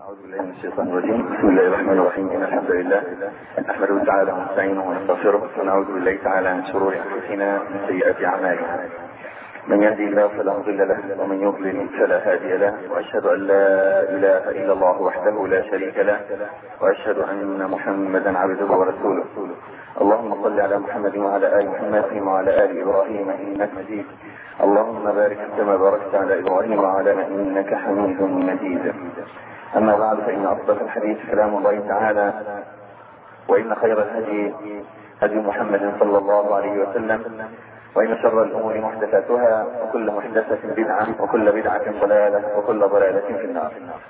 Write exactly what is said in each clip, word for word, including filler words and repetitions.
أعوذ بالله من الشيطان الرجيم. بسم الله الرحمن الرحيم. إن الحمد لله نحمده تعالى ونستعينه ونستغفره ونعوذ بالله تعالى من شرور أنفسنا ومن سيئات أعمالنا. من يهدي الله فلا مضل له ومن يضلل فلا هادي له، وأشهد أن لا إله إلا الله وحده لا شريك له، وأشهد أن محمدا عبده ورسوله. اللهم صل على محمد وعلى آل محمد وعلى آل إبراهيم إنك مجيد. اللهم بارك كما باركت على إبراهيم وعلى آل إنك حميد مجيد. أما بعد، فإن أصدق الحديث كلام الله تعالى، وإن خير الهدي هدي محمد صلى الله عليه وسلم، وإن شر الأمور محدثاتها، وكل محدثة بدعة، وكل بدعة ضلالة، وكل ضلالة في النار.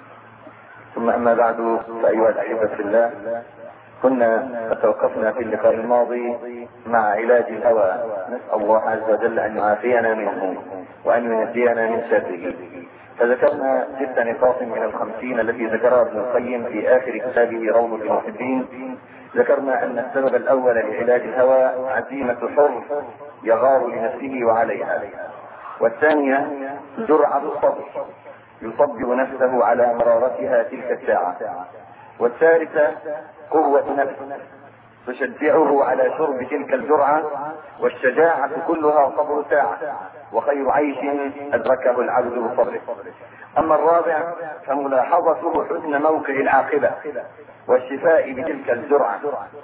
ثم أما بعد، فأيها الأحبة في الله، كنا توقفنا في اللقاء الماضي مع علاج الهوى. نسأل الله عز وجل أن يعافينا منه وأن ينجينا من شره. فذكرنا ست نقاط من الخمسين التي ذكرها ابن القيم في آخر كتابه روضة المحبين. ذكرنا أن السبب الأول لعلاج الهوى عزيمة حر يغار لنفسه وعليها، والثانية جرعة الصبر يصبر نفسه على مرارتها تلك الساعة، والثالثة قوة نفس تشجعه على شرب تلك الجرعة، والشجاعة كلها صبر ساعة، وخير عيش أدركه العبد بصبره. أما الرابع فملاحظته حسن موقع العاقبة والشفاء بتلك الجرعة.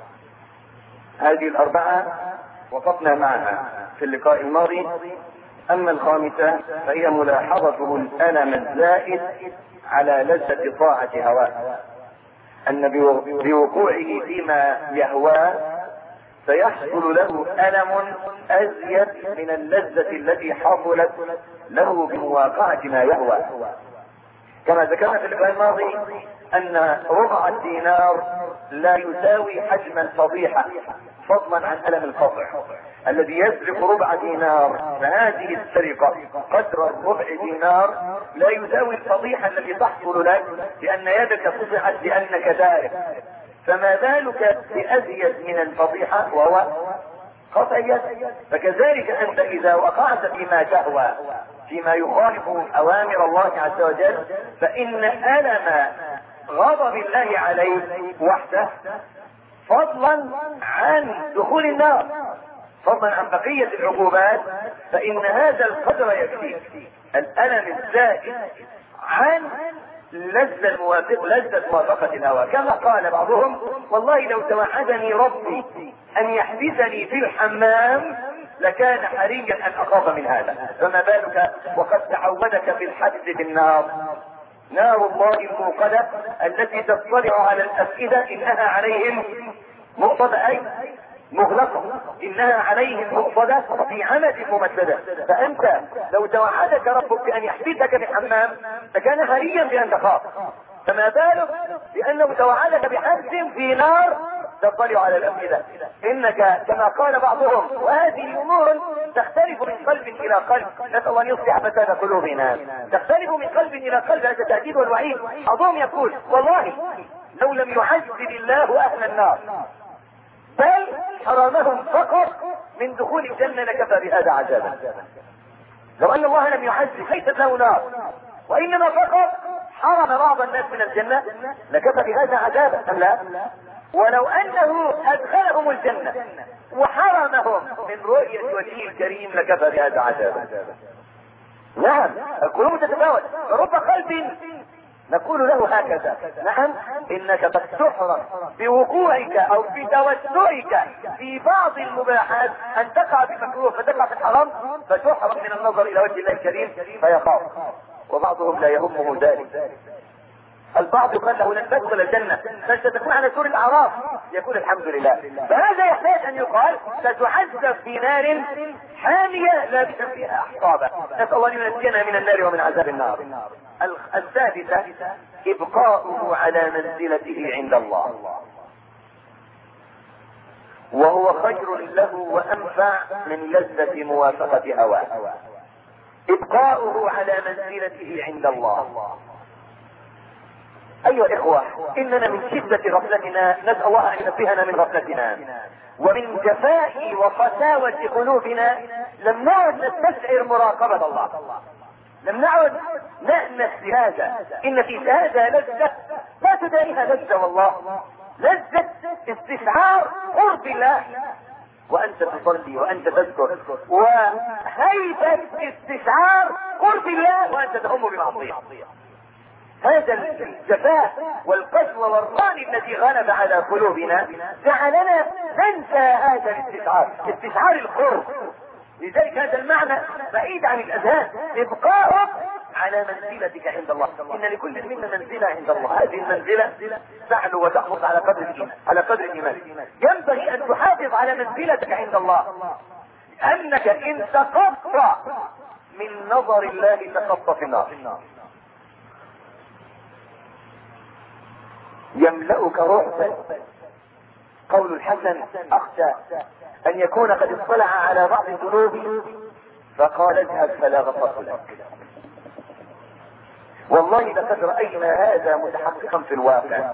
هذه الأربعة وقفنا معها في اللقاء الماضي. أما الخامسة فهي ملاحظته الألم الزائد على لذة طاعة هواه، أن بوقوعه فيما يهواه سيحصل له ألم أزيد من اللذة التي حصلت له بمواقعة ما يهوى. كما ذكرنا في اللقاء الماضي أن ربع الدينار لا يساوي حجم الفضيحة، فضلا عن ألم القطع. الذي يسرق ربع دينار فهذه السرقة قدر الربع دينار لا يساوي الفضيحة التي تحصل لك لأن يدك قطعت لأنك دارك، فما بالك بأزيد من الفضيحة وهو قطع يد. فكذلك أنت إذا وقعت فيما تهوى، فيما يخالف أوامر الله عز وجل، فإن ألم غضب الله عليك وحده، فضلا عن دخول النار، فضلا عن بقية العقوبات، فإن هذا القدر يكفيك. الألم الزائد عن لذة الموافق لذة موافقة الهوى، كما قال بعضهم: والله لو توعدني ربي أن يحبسني في الحمام لكان حريا أن أخاف من هذا، فما بالك وقد تعودك في الحبس في النار. نار الله الموقدة التي تطلع على الأفئدة إنها عليهم مؤصدة، أي مغلقة، إنها عليهم مؤصدة في عمد ممددة. فأنت لو توعدك ربك بأن يحبسك في الحمام لكان هريا بأن تخاف، فما بالك لأنه توعدك بحبس في نار تطلع على الأفئدة. إنك كما قال بعضهم، وهذه أمور تختلف من قلب إلى قلب، نسأل الله أن يصلح فساد قلوبنا، تختلف من قلب إلى قلب، هذا التهديد والوعيد. بعضهم يقول: والله لو لم يعذب الله أهل النار بل حرمهم فقط من دخول الجنة لكفى بهذا عذابا. لو أن الله لم يعذب ليست له نار وإنما فقط حرم بعض الناس من الجنة لكفى بهذا عذابا، أم لا؟ ولو أنه أدخلهم الجنة وحرمهم من رؤية وجهه الكريم لكفى بهذا عذابا. نعم، القلوب تتفاوت، فرب قلب نقول له هكذا: نعم، انك قد تحرم بوقوعك او بتوسعك في بعض المباحات ان تقع في مكروه فتقع في الحرام، فتحرم من النظر الى وجه الله الكريم فيخاف. وبعضهم لا يهمه ذلك. البعض قال له: لن تدخل الجنة بل ستكون على سور الاعراف، يقول الحمد لله. فهذا يحتاج ان يقال: ستعذب في نار حامية لا بأس فيها احقابا. نسأل الله ان ينجينا من النار ومن عذاب النار. السادسة ابقاؤه على منزلته عند الله، وهو خير له وانفع من لذة موافقة هواه. ابقاؤه على منزلته عند الله. ايها الاخوة، اننا من شدة غفلتنا نسأل الله ان ينبهنا من غفلتنا، ومن جفاء وقساوة قلوبنا لم نعد نستشعر مراقبة الله، لم نعد نأنس بهذا. ان في هذا لذة تداريها لذة والله، لذة استشعار قرب الله وانت تصلي وانت تذكر، وهيبة استشعار قرب الله وانت تهم بمعصية. هذا الجفاء والقسوة والران الذي غلب على قلوبنا جعلنا ننسى هذا الاستشعار، استشعار القرب. لذلك هذا المعنى بعيد عن الاذهان، ابقاؤك على منزلتك عند الله. ان لكل منا منزلة عند الله، هذه المنزلة تعلو وتحفظ على قدر الايمان، على قدر الايمان. ينبغي ان تحافظ على منزلتك عند الله، انك ان سقطت من نظر الله سقطت في النار. يملأك رعبا. قول الحسن: اخشى ان يكون قد اطلع على بعض ذنوبي فقال اذهب فلا غفرت لك. والله لقد رأينا هذا متحققا في الواقع،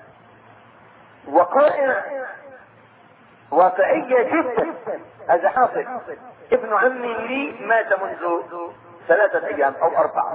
وقائع واقعية جدا. هذا حاصل. ابن عمي لي مات منذ ثلاثة ايام او اربعة.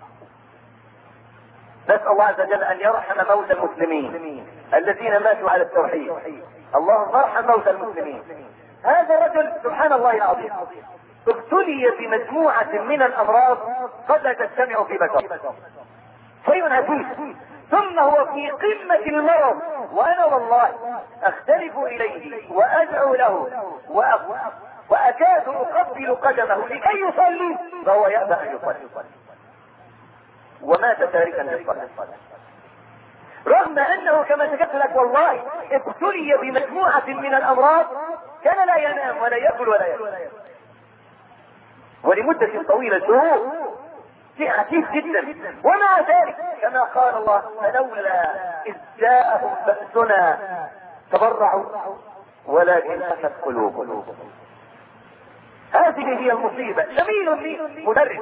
نسأل الله عز وجل ان يرحم موتى المسلمين الذين ماتوا على التوحيد. اللهم ارحم موتى المسلمين. هذا الرجل سبحان الله العظيم ابتلي بمجموعة من الامراض قد لا تجتمع في بشر، شيء عجيب. ثم هو في قمة المرض، وانا والله اختلف اليه وادعو له واكاد اقبل قدمه لكي يصلي فهو يأبى ان يصلي، ومات تاركا للصلاة، رغم انه كما ذكرت لك والله ابتلي بمجموعة من الامراض كان لا ينام ولا يأكل ولا يأكل ولمدة طويلة، شهور، شيء عجيب جدا. ومع ذلك كما قال الله: فلولا إذ جاءهم بأسنا تضرعوا ولكن قست قلوبهم. هذه هي المصيبة. زميل لي مدرس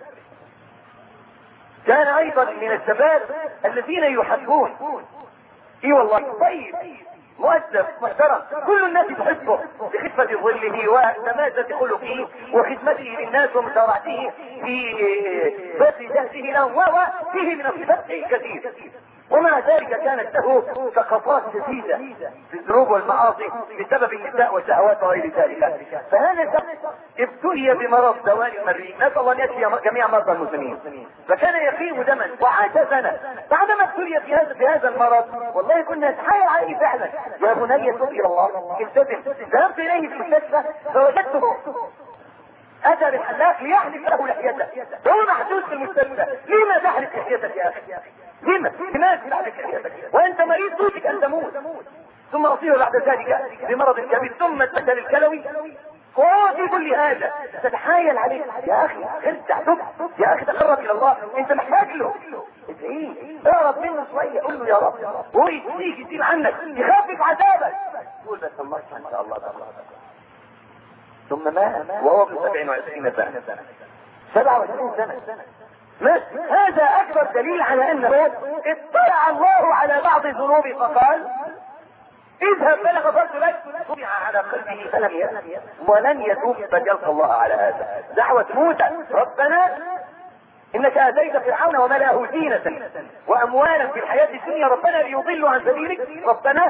كان ايضا من الشباب الذين يحبون، اي والله طيب مؤدب محترم، كل الناس تحبه بخفة ظله وسماسة خلقه وخدمته للناس ومسارعته في بذل جهده لهم، وفيه من الصفات كثير. ومع ذلك كانت له سقطات شديدة في الذنوب والمعاصي بسبب النساء والشهوات وغير ذلك. فهذا ابتلي بمرض دوالي المريء، نسأل الله ان يشفي جميع مرضى المسلمين. فكان يقيم دما وعاش سنة. بعدما ابتلي في هذا في هذا المرض والله كنا نتحايل عليه فعلا: يا بني تب الى الله، التزم. ذهبت اليه في المستشفى فوجدته اتى بالحلاق ليحلق له لحيته، هو محجوز في المستشفى. لما تحلق لحيتك يا اخي؟ لما؟ لماذا تحلق لحيتك وانت مريض توشك ان تموت؟ ثم اصيب بعد ذلك بمرض كبير، ثم الفشل الكلوي، وهو في كل هذا تتحايل عليه: يا اخي ارجع تب، يا اخي تقرب الى الله، انت محتاج له، ادعيه، اقرب منه شويه، قول له يا رب، وهو يديك يشيل عنك، يخفف عذابك، قول بس الله ان شاء الله تعالى. ثم مات وهو ابن سبع وعشرين سنة، سبع وعشرين سنة. هذا اكبر دليل على انه اطلع الله على بعض الذنوب فقال: اذهب فلا غفرت لك. طبع على قلبه فلم يأت ولن يتوب بل يلقى الله على هذا. دعوة موسى: ربنا انك اتيت فرعون وملأه زينة واموالا في الحياة الدنيا ربنا ليضلوا عن سبيلك، ربنا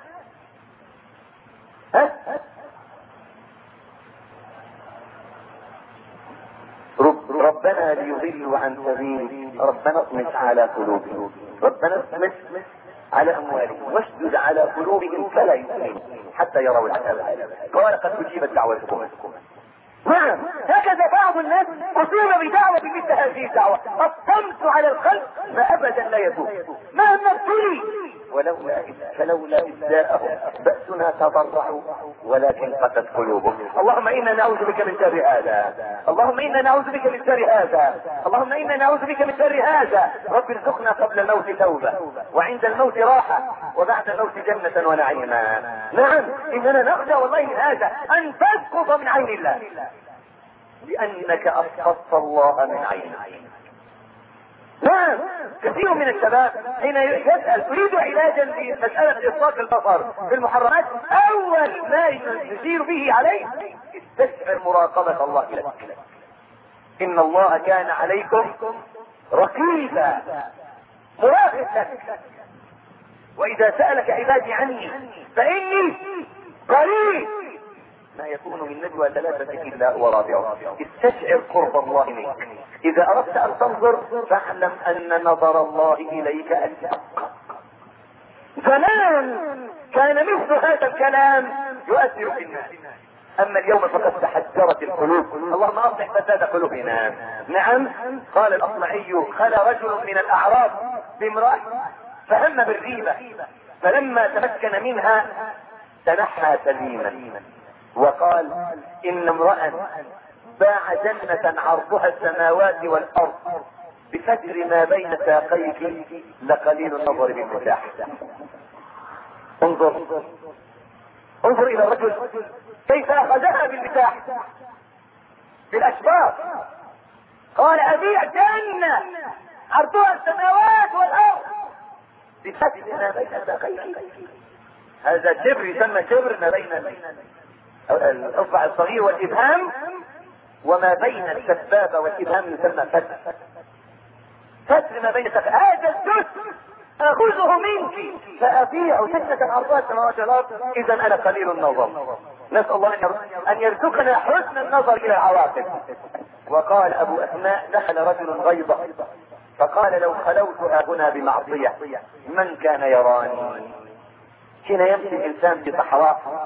ها ربنا ليضلوا عن سبيلك، ربنا اطمس على قلوبهم، ربنا اطمس على اموالهم واشدد على قلوبهم فلا يؤمنون حتى يروا العذاب. قال: قد اجيبت دعوتكم. نعم، هكذا بعض الناس اصيب بدعوة مثل هذه الدعوة، الصمت على القلب فابدا لا يتوب مهما ابتلي. ولولا فلولا إذ جاءهم بأسنا تضرعوا ولكن قست قلوبهم. اللهم إنا نعوذ بك من شر هذا، اللهم إنا نعوذ بك من شر هذا، اللهم إنا نعوذ بك من شر هذا. رب ارزقنا قبل الموت توبة وعند الموت راحة وبعد الموت جنة ونعيما. نعم، إننا نخشى والله من هذا أن تسقط من عين الله، لأنك أسقطت الله من عين. نعم، كثير من الشباب حين يسأل تريد علاجا لمسألة إطلاق البصر في المحرمات، أول ما يشير به عليه: استشعر مراقبة الله لك، إن الله كان عليكم رقيبا، مراقب لك. واذا سألك عبادي عني فاني قريب ما يكون من نجوى ثلاثة الا هو رابعهم. استشعر قرب الله منك. اذا اردت ان تنظر فاعلم ان نظر الله اليك اشق. زمان كان مثل هذا الكلام يؤثر في الناس، اما اليوم فقد تحجرت القلوب. اللهم اصلح فساد قلوبنا. نعم، قال الاصمعي: خلا رجل من الاعراب بامرأة فهم بالريبة، فلما تمكن منها تنحى سليما وقال: ان امرأ باع جنة عرضها السماوات والارض بفجر ما بين ساقيك لقليل النظر بالمتاح. انظر انظر الى الرجل كيف اخذها بالمتاح بالاشباط. قال: ابيع جنة عرضها السماوات والارض بفجر ما بين ساقيك. هذا شبر يسمى شبر ما بين الاصبع الصغير والابهام، وما بين السبابة والابهام يسمى فتر. فتر ما بين ساقيك. هذا الدس اخذه منك فابيع جنة عرضها السماوات والارض، اذا انا قليل النظر. نسأل الله ان يرزقنا حسن النظر الى العواقب. وقال ابو اسماء: دخل رجل غيظة فقال: لو خلوت هنا بمعصية من كان يراني؟ حين يمشي الانسان في صحراء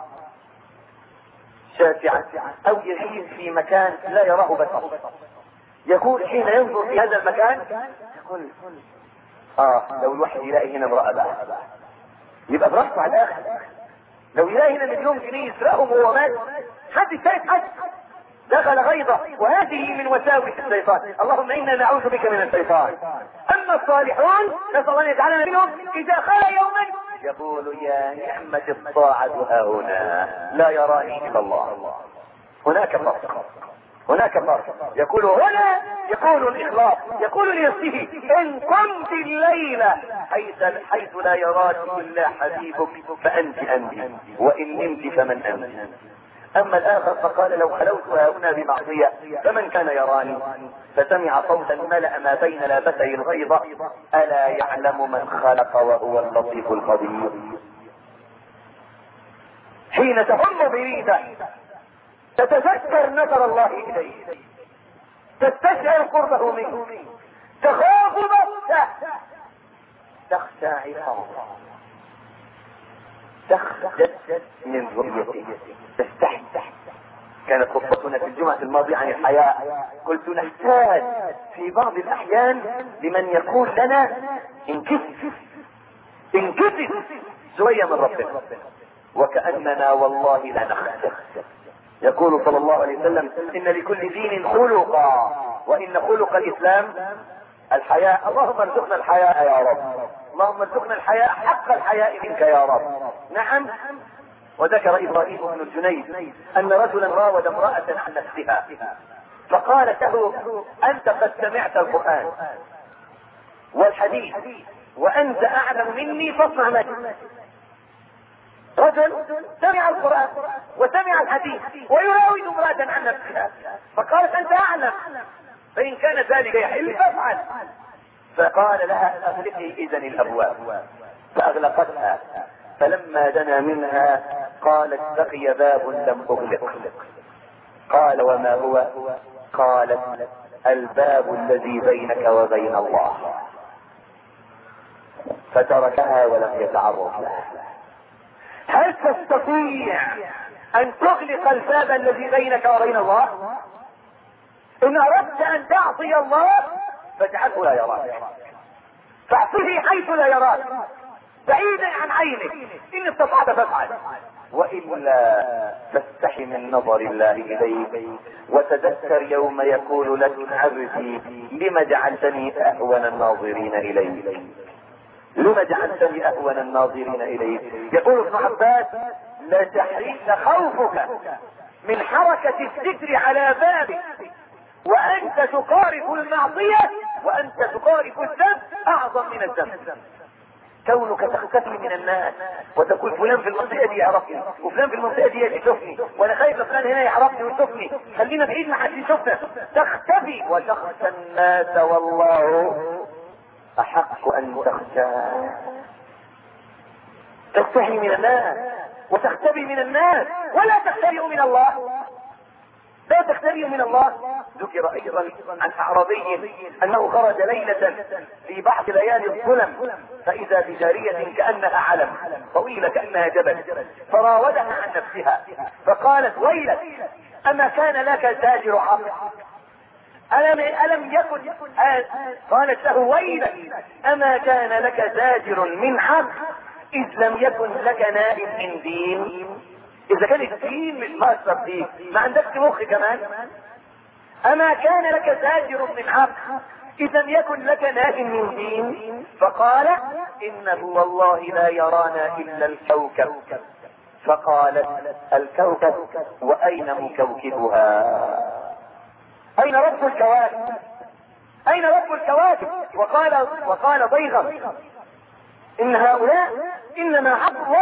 شاسعة او يعيش في مكان لا يراه بشر، يقول حين ينظر في هذا المكان يقول: اه لو الواحد يلاقي هنا امرأة بقى يبقى براسه على الاخر. لو يلاقي هنا مليون جنيه يسرقهم وهو مات حد يسرق حد. دخل غيظة، وهذه من وساوس الشيطان. اللهم انا نعوذ بك من الشيطان. اما الصالحون نسأل الله ان يجعلنا منهم اذا خلا يوما يقول: يا نعمة الطاعة ها هنا لا يراني الا الله. هناك فرق، هناك فرق. يقول هنا يقول الاخلاص، يقول لنفسه: ان قمت الليلة حيث حيث لا يراك الا حبيبك فانت انت، وان نمت فمن انت. اما الاخر فقال: لو خلوت هنا بمعصية فمن كان يراني؟ فسمع صوتا ملأ ما بين لابتي الغيظة: الا يعلم من خلق وهو اللطيف الخبير. حين تهم بريدة تتذكر نظر الله اليك، تستشعر قربه منه، تخاف بغته، تخشى عقابه، تخشى من رؤيته، تستحي. كانت خطبتنا في الجمعة الماضية عن الحياء، قلت نحتاج في بعض الاحيان لمن يقول لنا: انكسف انكسف شوية من ربنا، وكأننا والله لا نخشى. يقول صلى الله عليه وسلم: ان لكل دين خلقا، وان خلق الاسلام الحياء. اللهم ارزقنا الحياء يا رب، اللهم ارزقنا الحياء حق الحياء منك يا رب. نعم. وذكر ابراهيم بن الجنيد ان رجلا راود امرأة عن نفسها فقالت له: انت قد سمعت القرآن والحديث وانت اعلم مني فاصنع ما شئت. رجل سمع القرآن وسمع الحديث ويراود امرأة عن نفسها، فقالت: انت اعلم، فان كان ذلك يحل فافعل. فقال لها: اغلقي اذن الابواب، فاغلقتها. فلما دنا منها قالت: بقي باب لم اغلق. قال: وما هو؟ قالت: الباب الذي بينك وبين الله. فتركها ولم يتعرض لها. هل تستطيع ان تغلق الباب الذي بينك وبين الله؟ ان اردت ان تعصي الله فاجعله لا يراك، فاعصه حيث لا يراك، بعيدا عن عينك. ان استطعت فافعل، والا فاستحي من نظر الله اليك، وتذكر يوم يقول لك عبدي لم جعلتني اهون الناظرين اليك، لم جعلتني اهون الناظرين اليك. يقول ابن عباس: لا تحريك خوفك من حركة الستر على بابك وانت تقارف المعصية وانت تقارف الذنب اعظم من الذنب. كونك تختفي من الناس وتقول فلان في المنطقة دي يعرفني وفلان في المنطقة دي يشوفني وانا خايف فلان هنا يعرفني ويشوفني، خلينا بعيد ما حد يشوفنا. تختفي وتخشى الناس والله احق ان تخشى. تستحي من الناس وتختبي من الناس ولا تختبئ من الله، لا تختبئ من الله. ذكر ايضا عن اعرابي انه خرج ليلة في بعض ليالي الظلم فاذا بجارية كأنها علم طويلة كأنها جبل، فراودها عن نفسها فقالت ويلك اما كان لك تاجر عقل، ألم, ألم يكن آه قالت له ويلك اما كان لك تاجر من حق اذ لم يكن لك نائب من دين. اذا كان الدين مش مأثر فيك ما عندكش مخ كمان. اما كان لك تاجر من حق اذا لم يكن لك نائب من دين. فقال انه والله لا يرانا الا الكوكب. فقالت الكوكب واين مكوكبها؟ اين رب الكواكب؟ اين رب الكواكب؟ وقال وقال ضيغم ان هؤلاء انما عبوا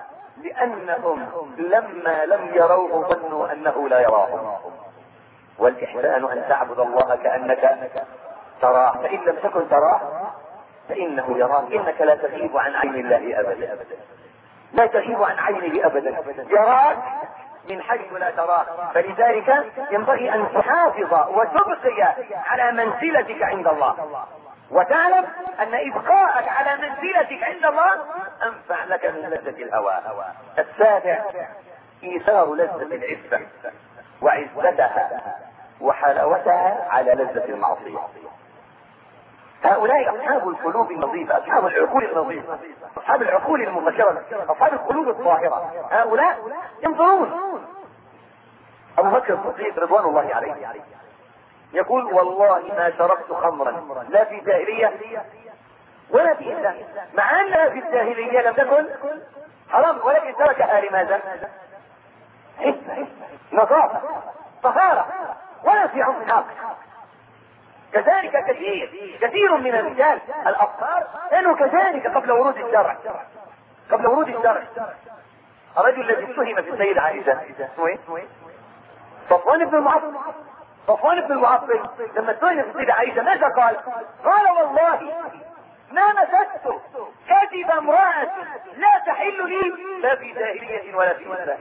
لانهم لما لم يروه ظنوا انه لا يراهم. والاحسان ان تعبد الله كانك تراه، فان لم تكن تراه فانه يراك. انك لا تغيب عن عين الله ابدا، لا تغيب عن عينه ابدا، يراك من حيث لا تراه. فلذلك ينبغي ان تحافظ وتبقي على منزلتك عند الله، وتعلم ان ابقاءك على منزلتك عند الله انفع لك من لذة الهوى. السابع ايثار لذة العفة وعزتها وحلاوتها على لذة المعصية. هؤلاء اصحاب القلوب النظيفة، اصحاب العقول النظيفة، اصحاب العقول المبشرة، اصحاب القلوب الطاهرة. هؤلاء ينظرون. ابو بكر الصديق رضوان الله عليه يقول والله ما شربت خمرا لا في جاهلية ولا في اسلام، مع انها في الجاهلية لم تكن حرام ولكن تركها لماذا؟ نظافة طهارة ولا في عنف حق. كذلك كثير كثير من الرجال الأبصار كانوا كذلك قبل ورود الشرع. قبل ورود الشرع الرجل الذي اتهم في السيدة عائشة اسمه ايه؟ صفوان بن المعطل. صفوان بن المعطل لما اتهم في السيدة عائشة ماذا قال؟ قال والله ما مسست كذب امرأة لا تحل لي لا في جاهلية ولا في اسلام،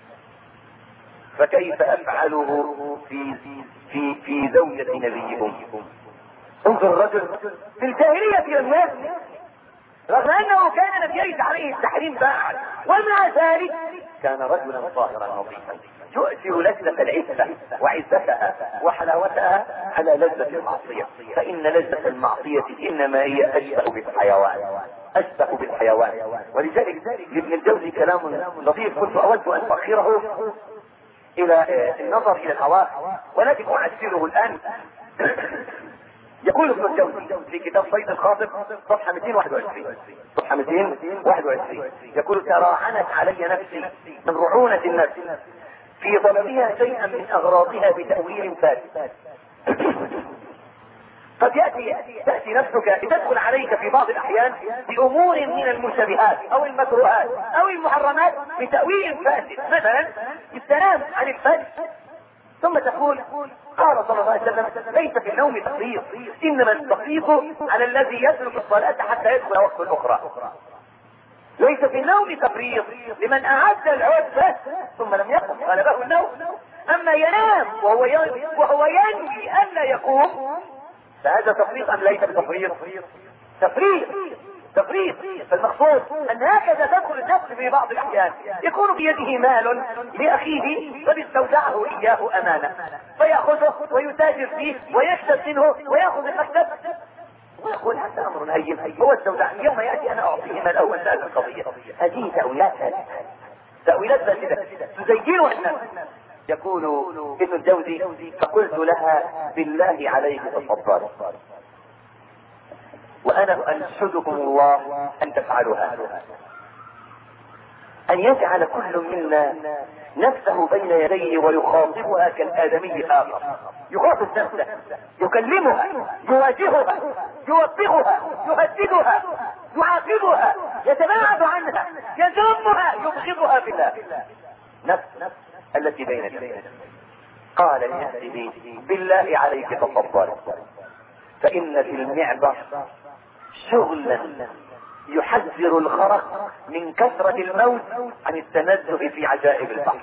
فكيف افعله في في في زوجة نبيكم؟ انظر الرجل في الجاهلية لم يزن رغم انه كان لم يرد عليه التحريم بعد، ومع ذلك كان رجلا طاهرا نظيفا يؤثر لذة العزة وعزتها وحلاوتها على لذة المعصية. فإن لذة المعصية إنما هي أشبه بالحيوان، أشبه بالحيوان. ولذلك لابن الجوزي كلام لطيف كنت أود أن أؤخره إلى النظر إلى الحواس ولكن أعسره الآن. يقول ابن الجوزي في كتاب صيد الخاطر صفحة مئتين وواحد وعشرين صفحة مئتين وواحد وعشرين يقول تراعنت علي نفسي من رعونة النفس في طلبها شيئا من اغراضها بتأويل فاسد. قد يأتي تأتي نفسك لتدخل عليك في بعض الاحيان بامور من المشتبهات او المكروهات او المحرمات بتأويل فاسد. مثلا السلام عن الفجر ثم تقول قال صلى الله عليه وسلم ليس في النوم تفريط انما التفريط على الذي يترك الصلاة حتى يدخل وقت الاخرى. ليس في النوم تفريط لمن اعد العدة ثم لم يقم غلبه النوم. اما ينام وهو وهو ينوي ان لا يقوم فهذا تفريط ام ليس بتفريط؟ تفريط تفريط. فالمقصود ان هكذا تدخل النفس في بعض الاحيان يكون بيده مال لاخيه فبيستودعه اياه امانه فياخذه ويتاجر فيه ويكسب منه وياخذ المكسب ويقول هذا امر هين هو استودعني يوم ياتي انا اعطيه مال اول هذه القضيه. هذه تاويلات تاويلات فاسده تزينها النفس. يقول ابن الجوزي فقلت لها بالله عليك تفضل وانا انشدكم الله ان تفعلوا هذا، ان يجعل كل منا نفسه بين يديه ويخاطبها كالادمي الاخر. يخاطب نفسه يكلمها يواجهها يوبخها يهددها يعاقبها يتباعد عنها يذمها يبغضها بالله. نفس التي بين يديه. قال لنفسه بالله عليك تفضل فان في المعبر شغلا يحذر الغرق من كثرة الموت عن التنزه في عجائب البحر.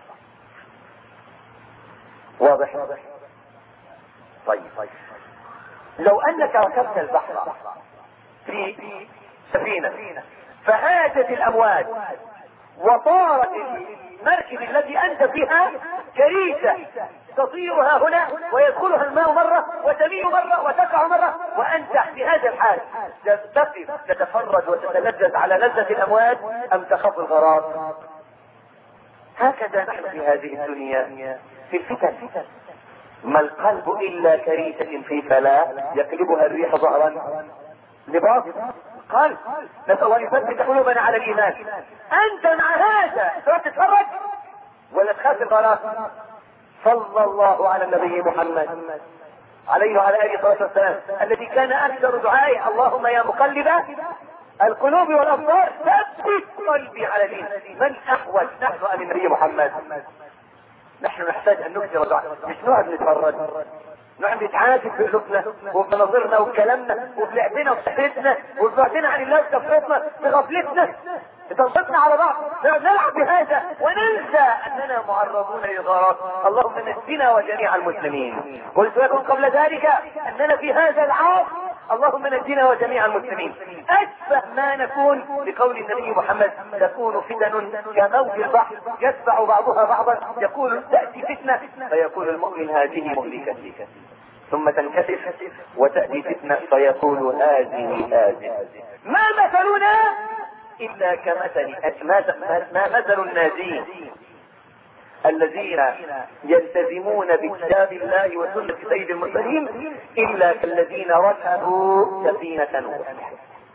واضح؟ طيب لو انك ركبت البحر في سفينة فهاجت الامواج وطارت المركب التي انت فيها كريسة تطيرها هنا ويدخلها الماء مرة وتميل مرة وتقع مرة، وانت في هذا الحال تقف تتفرج وتتلذذ على لذة الامواج ام تخاف الغرق؟ هكذا نحن في هذه الدنيا في الفتن. ما القلب الا كريسة في فلاة يقلبها الريح ظهرا لباطن. قال نسأل الله يثبت قلوبنا على الايمان. انت مع هذا تروح تتفرج ولا تخاف الغرق؟ صلى الله على النبي محمد عليه وعلى اله الصلاه والسلام الذي كان اكثر دعائه اللهم يا مقلب القلوب والابصار ثبت قلبي على دينك. من احوج نحن ام النبي محمد؟ نحن نحتاج ان نكثر دعاء، مش نقعد نتفرج، نقعد نتعاتب بقلوبنا وبمناظرنا وبكلامنا وبلعبنا وبسحرتنا وبعدنا عن الله وكفرتنا بغفلتنا تنطقنا على بعض، نلعب بهذا وننسى اننا معرضون للغرق. اللهم نجنا وجميع المسلمين. قلت لكم قبل ذلك اننا في هذا العام اللهم نجنا وجميع المسلمين. اشبه ما نكون بقول النبي محمد تكون فتن كموج البحر يتبع بعضها بعضا، يقول تأتي فتنة فيقول المؤمن هذه مهلكة، ثم تنكشف وتأتي فتنة فيقول هذه هذه. ما مثلنا الا كمثل ما مثل الناجين الذين يلتزمون بكتاب الله وسنة سيد المرسلين الا كالذين ركبوا سفينة نوح.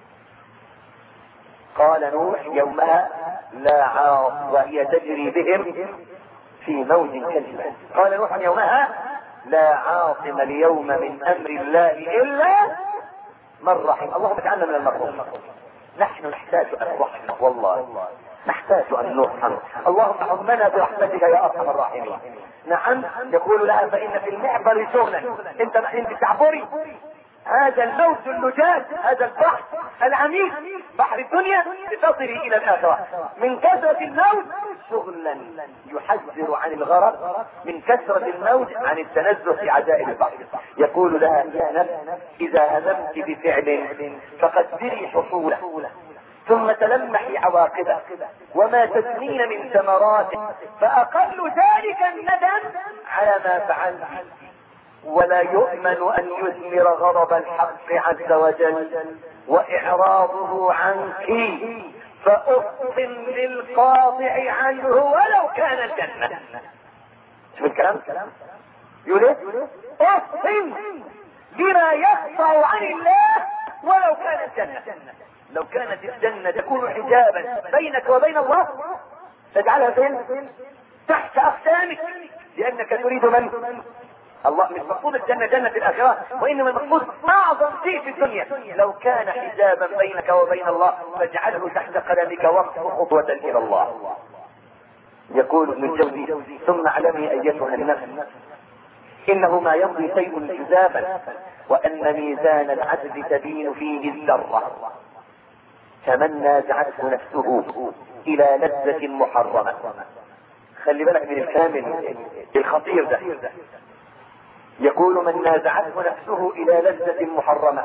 قال نوح يومها لا عاص وهي تجري بهم في موج كالجبال. قال نوح يومها لا عاصم اليوم من امر الله الا من رحم. اللهم اجعلنا من المرحومين. نحن نحتاج ان نرحم، والله نحتاج ان نرحم. اللهم ارحمنا برحمتك يا ارحم الراحمين. نعم يقول لها فان في المعبر شغلا، انت انت تعبري هذا الموج اللجاج، هذا البحر العميق بحر الدنيا لتصلي الى الاخره. من كثرة الموج شغلا يحذر عن الغرق، من كثرة الموج عن التنزه في عجائب البحر. يقول لها يا نفس اذا هممت بفعل فقدري حصوله ثم تلمحي عواقبه وما تسنين من ثمرات، فاقل ذلك الندم على ما فعلت، ولا يؤمن ان يثمر غضب الحق عز وجل واعراضه عنك، فاقسم للقاطع عنه ولو كان الجنة. شوف الكلام يقول ايه؟ اقسم بما يقطع عن الله ولو كان الجنة. لو كانت الجنة تكون حجابا بينك وبين الله تجعلها فين؟ تحت اقدامك، لانك تريد من؟ الله. مش مقصود الجنة جنة الاخرة، وانما المقصود اعظم شيء في الدنيا. لو كان حجابا بينك وبين الله فاجعله تحت قدمك وامضي خطوة الى الله. يقول ابن الجوزي ثم اعلمي ايتها النفس انه ما يمضي شيء حجابا وان ميزان العدل تبين فيه الذرة، فمن نازعته نفسه الى لذة محرمة. خلي بالك من الكلام الخطير ده. يقول من نازعته نفسه الى لذة محرمة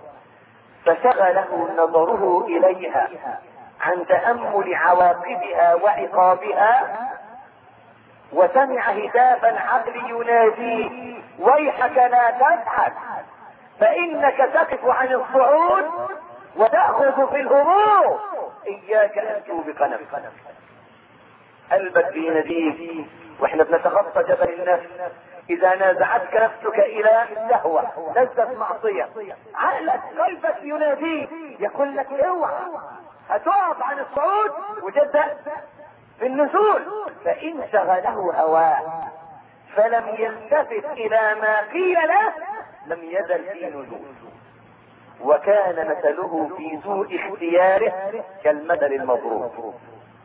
فشغله نظره اليها عن تأمل عواقبها وعقابها، وسمع هتاف العقل يناديه ويحك لا تفعل فانك تقف عن الصعود وتأخذ في الهبوط، اياك ان توبق نفسك. قلبك بيناديك واحنا بنتخطى جبل النفس. اذا نازعتك نفسك الى شهوة لذة معصية عقلك قلبك يناديك يقول لك اوعى هتقف عن الصعود وتبدأ في النزول. فان شغله هواه فلم يلتفت الى ما قيل له لم يزل في نزول، وكان مثله في سوء اختياره كالمثل المضروب.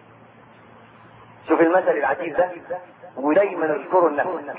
شوف المثل العجيب ده، ودايما اذكروا النفس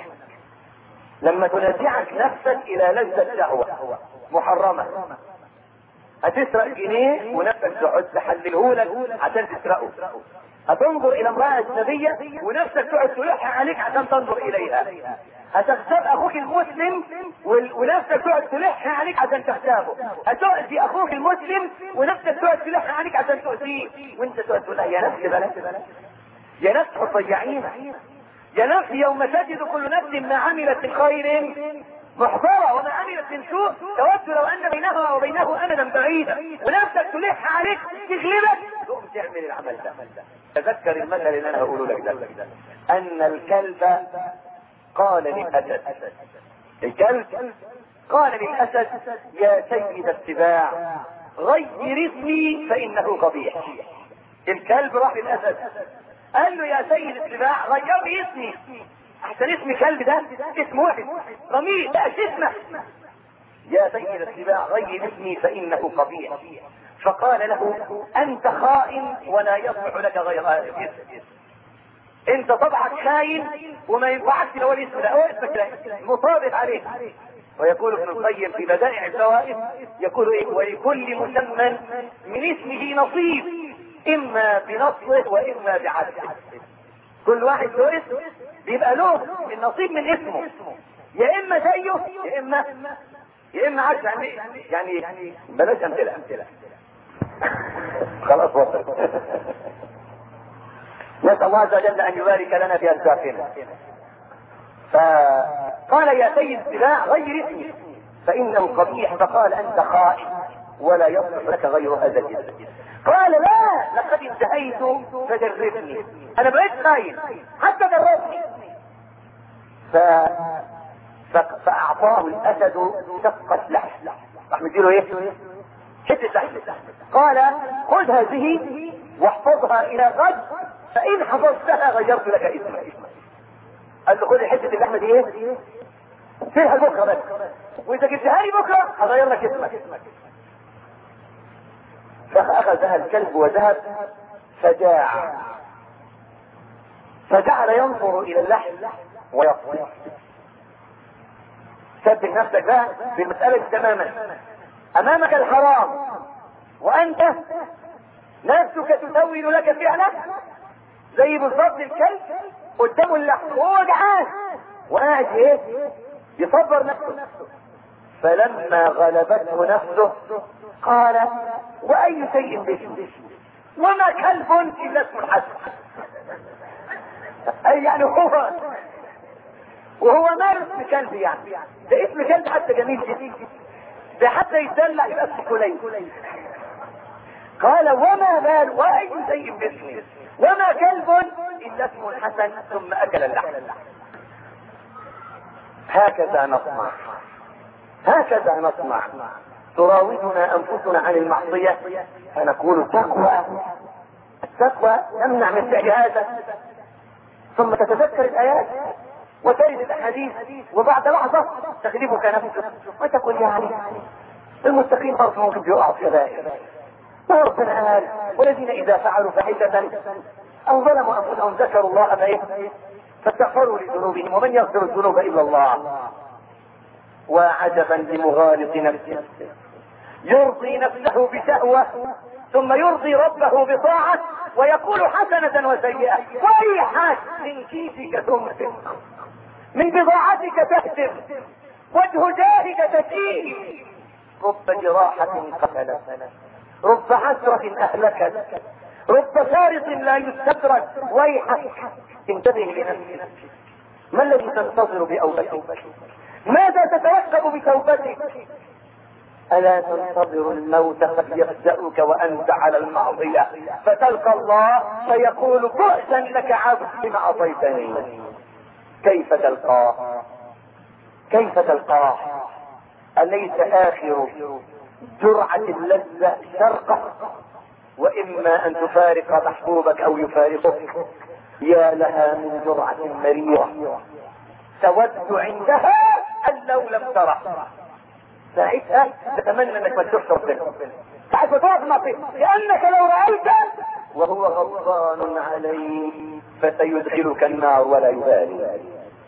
لما تنازعك نفسك الى لذة شهوة محرمة هتسرق جنيه ونفسك تقعد تحللهولك عشان تسرقه. هتنظر الى امرأة اجنبية ونفسك تقعد تلح عليك عشان تنظر اليها. هتغتاب اخوك المسلم ونفسك تقعد تلح عليك عشان تغتابه. هتؤذي اخوك المسلم ونفسك تقعد تلح عليك عشان تؤذيه، وانت تقعد تقول يا نفس بلاش يا نفس هتضيعينا، يا نفس يوم تجد كل نفس ما عملت من خير محضرة وما عملت من سوء تود لو ان بينها وبينه امدا بعيدا، ونفسك تلح عليك تغلبك تقوم تعمل العمل ده. تذكر المثل اللي انا هقوله لك ده، ان الكلب قال للاسد، الكلب قال للاسد يا سيد السباع غير اسمي فانه قبيح. الكلب راح للاسد قال له يا سيد السباع غير لي اسمي، احسن اسم كلب ده اسم واحد رميل ده اسمه. يا سيد السباع غير اسمي فانه قبيح. فقال له انت خائن ولا يصلح لك غير هذا الاسم، انت طبعك خاين وما ينفعش لو الاسم ده هو اسمك مطابق عليه. ويقول ابن القيم في بدائع الفوائد يقول ايه ولكل مسمى من اسمه نصيب اما بنصه واما بعدله. كل واحد له اسم بيبقى له النصيب من اسمه، يا اما زيه يا اما يا اما عكس. يعني يعني بلاش امثله امثله خلاص وصل. نسال الله عز وجل ان يبارك لنا في ارزاقنا. فقال يا سيد السباع غير اسمي فانه قبيح. فقال انت خائن ولا يصلح لك غير هذا الاسم. قال لا لقد انتهيت فدربني، انا بقيت خاين حتى دربني. ف... ف... فاعطاه الاسد شقة لحم، راح مديله ايه حتة لحم. قال خذ هذه واحفظها الى غد فان حفظتها غيرت لك اسمك. قال له خذ حتة اللحمة دي ايه فيها بكرة بس، واذا جبتها لي بكرة هغير لك اسمك. فاخذها الكلب وذهب فجاع، فجعل ينظر الى اللحم ويصرخ. ثبت نفسك بقى في المسألة تماما، امامك الحرام وانت نفسك تسول لك فعلا زي بالضبط الكلب قدامه اللحم وهو جعان وقاعد ايه يصبر نفسه. فلما غلبته نفسه قال واي شيء باسمه وما كلب الا اسم الحسن. اي يعني هو وهو ما اسم كلب، يعني ده اسم كلب حتى جميل جدا، ده حتى يتدلع يبقى اسم كليب. قال وما بال واي شيء باسمه وما كلب الا اسم الحسن ثم اكل اللحم. هكذا نصنع هكذا نصنع تراودنا انفسنا عن المعصية فنقول تقوى. التقوى تمنع من فعل هذا، ثم تتذكر الايات وترد الاحاديث وبعد لحظة تغلبك نفسك وتقول يعني المتقين برضه ممكن بيقعوا في كبائر. وربنا قال والذين اذا فعلوا فاحشة او ظلموا انفسهم ذكروا الله فايه فاستغفروا لذنوبهم ومن يغفر الذنوب الا الله. وعجبا لمغالط نفسه يرضي نفسه بشهوة ثم يرضي ربه بطاعة ويقول حسنة وسيئة ويحك من كيسك تمسك من بضاعتك تهتم وجه جاهك تسيء رب جراحة قتلت رب حسرة اهلكت رب فارط لا يستدرك ويحك انتبه لنفسك. ما الذي تنتظر بأوبتك؟ ماذا تتوقف بتوبتك؟ ألا تنتظر الموت قد يفجأك وأنت على المعصية فتلقى الله فيقول بؤسا لك عبد بما عصيتني. كيف تلقاه كيف تلقاه أليس آخر جرعة اللذة شرقة وإما أن تفارق محبوبك أو يفارقك؟ يا لها من جرعة مريرة تود عندها أن لو لم ترى. ساعتها تتمنى انك ما تشوفش ربنا، ساعتها تقف معصية لانك لو رأيت وهو غضبان عليك فسيدخلك النار ولا يبالي.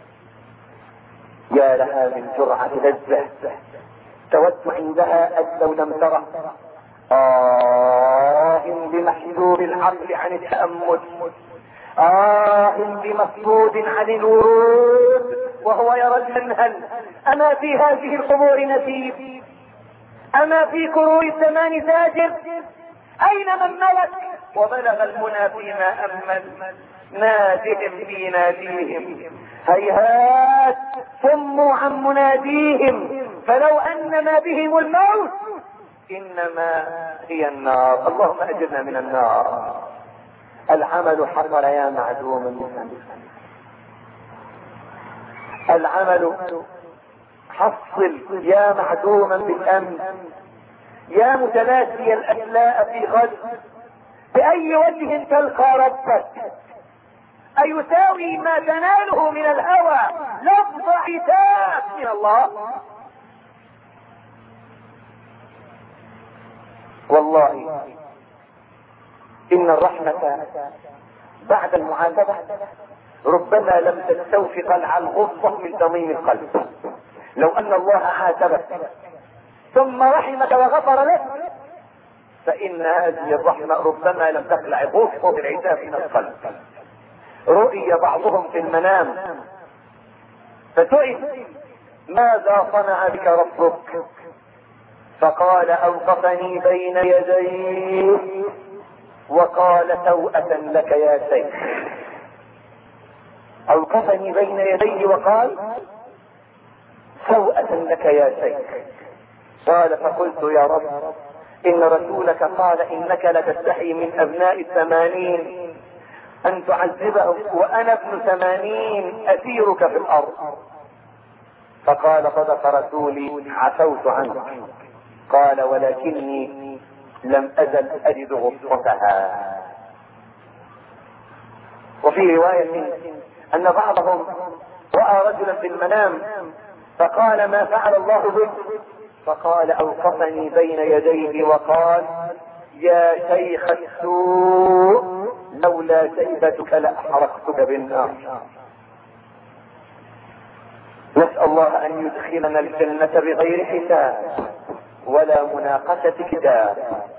يا لها من جرعة لذة تود عندها أن لو لم ترى آه بمحجوب العقل عن التأمل، آه بمفقود عن الورود وهو يرى المنهل. أما في هذه القبور نسيب، أما في كروي الزمان زاجر، أين من ملك وبلغ المنى فيما أمل؟ نادهم في ناديهم، هيهات صموا عن مناديهم، فلو أن ما بهم الموت إنما هي النار. اللهم أجرنا من النار. العمل حصل يا معدوم، العمل حصل يا معدوما بالأمن، يا متلاشي الأشلاء في غد، بأي وجه تلقى ربك؟ أيساوي ما تناله من الهوى لفظ عتاب من الله؟ والله إن الرحمة بعد المعاتبة ربما لم تستوفي قلع الغصة من ضميم القلب. لو أن الله عاتبك ثم رحمك وغفر لك فإن هذه الرحمة ربما لم تخلع غصة العتاب من القلب. رؤي بعضهم في المنام فسئل ماذا صنع بك ربك؟ فقال أوقفني بين يديه وقال توأة لك يا شيخ. أوقفني بين يديه وقال توأة لك يا شيخ. قال فقلت يا رب إن رسولك قال إنك لتستحي من أبناء الثمانين أن تعذبهم وأنا ابن ثمانين أسيرك في الأرض. فقال صدق رسولي عفوت عنك. قال ولكني لم أزل أجد غصتها. وفي رواية أن بعضهم رأى رجلا في المنام فقال ما فعل الله بك؟ فقال أوقفني بين يديه وقال يا شيخ السوء لولا شيبتك لأحرقتك بالنار. نسأل الله أن يدخلنا الجنة بغير حساب ولا مناقشة كتاب.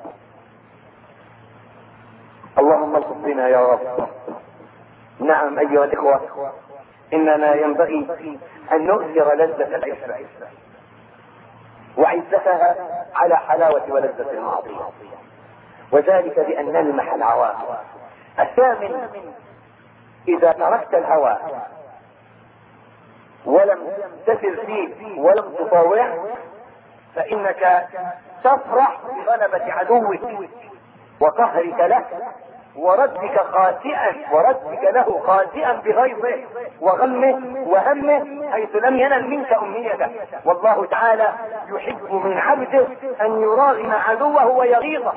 اللهم الطف بنا يا رب. نعم أيها الإخوة، إننا ينبغي أن نؤثر لذة العفة وعزتها على حلاوة ولذة الماضي، وذلك بأن نلمح العواقب. الثامن إذا تركت الهوى ولم تسر فيه ولم تطاوعه فإنك تفرح بغلبة عدوك وقهرك له وردك خاسئا وردك له خاسئا بغيظه وغمه وهمه حيث لم ينل منك أمنيته. والله تعالى يحب من عبده أن يراغم عدوه ويغيظه.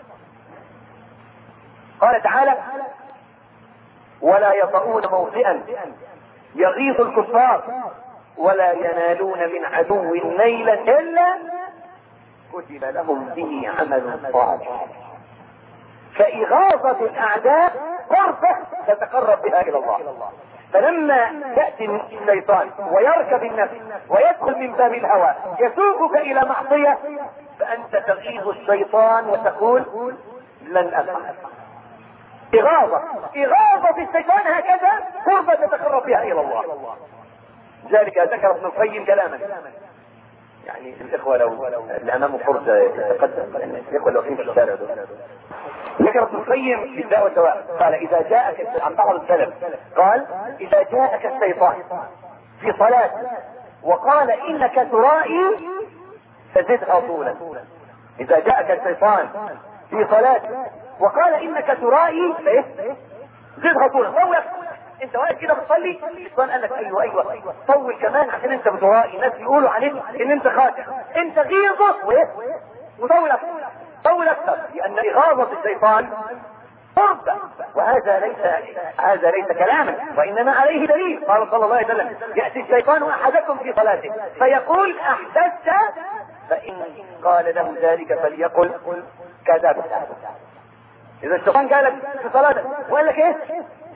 قال تعالى ولا يطؤون موطئا يغيظ الكفار ولا ينالون من عدو نيلا إلا كتب لهم به عمل صالح. فإغاظة الأعداء قربة تتقرب بها إلى الله. فلما يأتي الشيطان ويركب النفس ويدخل من باب الهوى يسوقك إلى معصية فأنت تغيظ الشيطان وتقول لن أفعل. إغاظة إغاظة الشيطان هكذا قربة تتقرب بها إلى الله. ذلك ذكر ابن القيم كلاما، يعني الإخوة لو اللي أمامه فرصة يتقدم، الإخوة لو في الشارع ذكر ابن القيم في الداء والدواء قال إذا جاءك عن بعض السلف قال إذا جاءك الشيطان في صلاة وقال إنك ترائي فزدها طولا. إذا جاءك الشيطان في صلاة وقال إنك ترائي زدها طولا. طول انت واقف كده بتصلي الشيطان قال لك ايوه ايوه طول كمان عشان انت بترائي الناس يقولوا عليك ان انت خاشع. انت غيظه وطول اكثر طول اكثر لان اغاظة الشيطان قربة. وهذا ليس هذا ليس كلاما وانما عليه دليل. قال صلى الله عليه وسلم يأتي الشيطان احدكم في صلاته فيقول احدثت فان قال له ذلك فليقل كذبت. اذا الشيطان قالك في صلاتك وقال لك ايه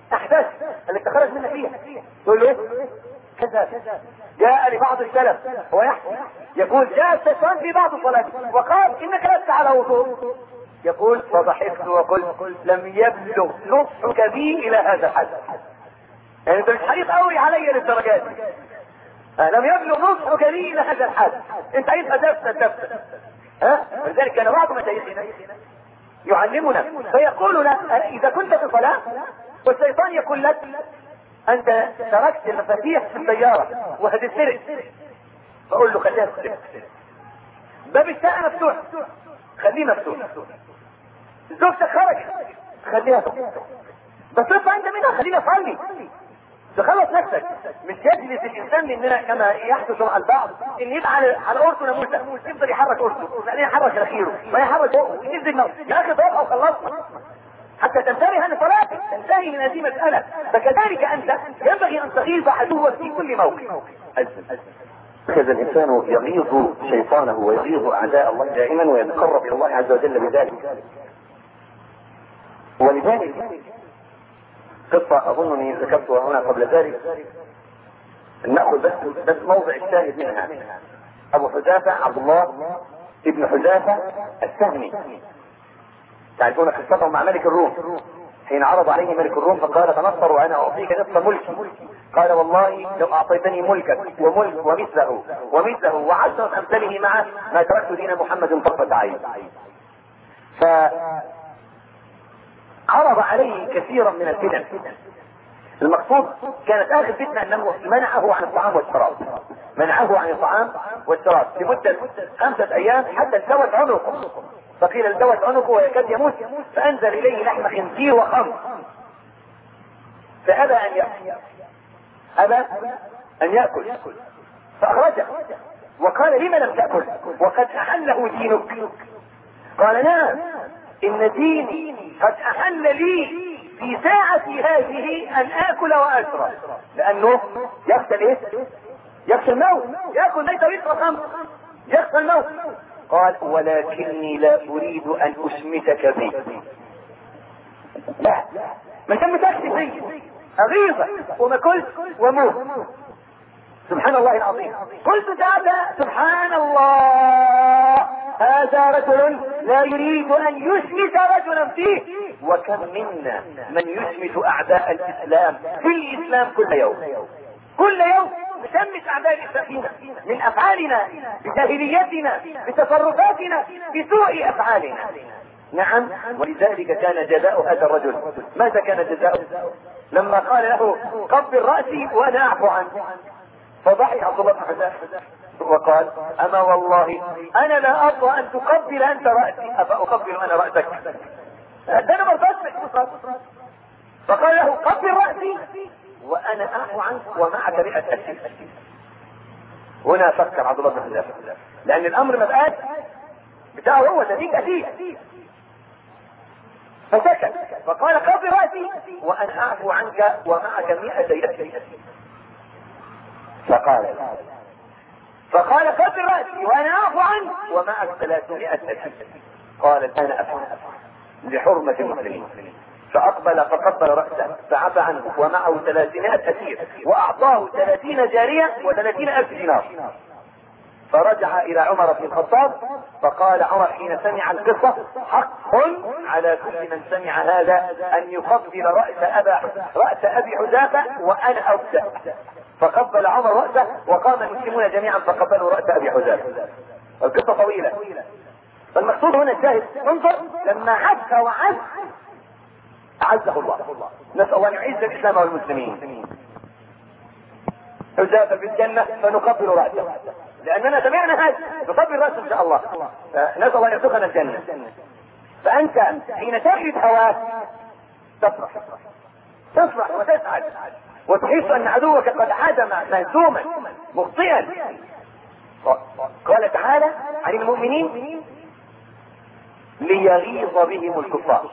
احداث اللي تخرج منها فيها تقول له ايه؟ كذا. جاء لبعض السلف هو يحكي يقول جاء الشيطان في بعض صلاته وقال انك لست على وضوء، يقول فضحكت وقلت لم يبلغ نصحك بي الى هذا الحد، يعني انت مش حريص قوي علي للدرجات دي، لم يبلغ نصحك بي الى هذا الحد، انت عايز ادفت ادفت. ها ولذلك كان بعض مشايخنا يعلمنا فيقول لنا اذا كنت في صلاه والشيطان يقول لك انت تركت المفاتيح في السياره وهتتسرق، فقول له خليها تسرق. باب الشقه مفتوح خليه مفتوح. زوجتك خرجت خليها تخرج. بس اطلع انت منها خلينا صلي. تخلص نفسك. مش يجلس الانسان مننا كما يحدث مع البعض ان يبقى على على قرصه ناموسه يفضل يحرك قرصه بعدين يحرك مناخيره ويحرك بقه وينزل النار. يا اخي ضربها وخلصنا حتى تنتهي عن صلاتك، تنتهي من هذه المساله. فكذلك انت ينبغي ان تغيظ عدوك في كل موقف. هذا الانسان يغيظ شيطانه ويغيظ اعداء الله دائما ويتقرب الى الله عز وجل بذلك. ولذلك قصة اظنني ذكرتها هنا قبل ذلك، ناخذ بس بس موضع الشاهد منها. ابو حذافة عبد الله ابن حذافة السهمي، تعرفون قصته مع ملك الروم حين عرض عليه ملك الروم فقال تنصر وانا اعطيك نصف ملكي، قال والله لو اعطيتني ملكك وملك ومثله ومثله وعشرة امثاله معه ما تركت دين محمد طرفة عين. فعرض عليه كثيرا من الفتن. المقصود كانت اخر فتنه انه منعه عن الطعام والشراب، منعه عن الطعام والشراب لمده خمسه ايام حتى التوت عنقه، فقيل التوت عنقه ويكاد يموت فانزل اليه لحم خنزير وخمر فابى ان ياكل، ابى ان ياكل فاخرجه وقال لم لم تاكل وقد احله دينك؟ قال نعم ان ديني قد احل لي في ساعتي هذه ان اكل واشرب، لانه يخشى ايه؟ يخشى الموت، ياكل ليس ويشرب خمر يخشى الموت. قال ولكني لا اريد ان اشمتك بي، لا ما شمتكش بي اغيظك وما كلت وموت. سبحان الله العظيم. قلت تعالى سبحان الله هذا رجل لا يريد ان يشمت رجلا فيه، وكم منا من يشمت اعداء الاسلام في الاسلام كل يوم كل يوم نشمت اعداء الاسلام فينا من افعالنا بجاهليتنا بتصرفاتنا بسوء افعالنا. نعم ولذلك كان جزاء هذا الرجل ماذا كان جزاؤه؟ لما قال له قبل رأسي وانا اعفو عنه فضحك عبد الله بن حذافة وقال اما والله انا لا ارضى ان تقبل انت رأسي افاقبل انا رأسك، ده انا مرضتك. فقال له قبل رأسي وانا اعفو عنك ومعك مئة اسير. هنا فكر عبد الله بن حذافة لان الامر ما بقاش بتاعه هو تديك اسير، فسكت فقال قبل رأسي وانا اعفو عنك ومعك مئة اسير. فقال فقال قبل رأسي وانا اعفو عنك ومعك ثلاثمائة اسير. قال الان افعل لحرمة المسلمين. فاقبل فقبل رأسه فعفى عنه ومعه ثلاثمائة اسير واعطاه ثلاثين جارية وثلاثين الف دينار. فرجع الى عمر بن الخطاب فقال عمر حين سمع القصة حق على كل من سمع هذا ان يقبل رأس ابا رأس ابي حذافة وانا ابدأ. فقبل عمر رأسه وقام المسلمون جميعا فقبلوا رأس ابي حذافة. القصة طويلة فالمقصود هنا الشاهد انظر لما عز وعز اعزه الله. نسأل الله ان يعز الاسلام والمسلمين. حذافة في الجنة فنقبل رأسه لاننا سمعنا هذا نقبل رأسه ان شاء الله. نسأل الله ان يرزقنا الجنة. فانت حين تجد هواك تفرح تفرح وتسعد وتحس ان عدوك قد عاد مهزوما مخطئا. قال تعالى عن المؤمنين ليغيظ بهم الكفار.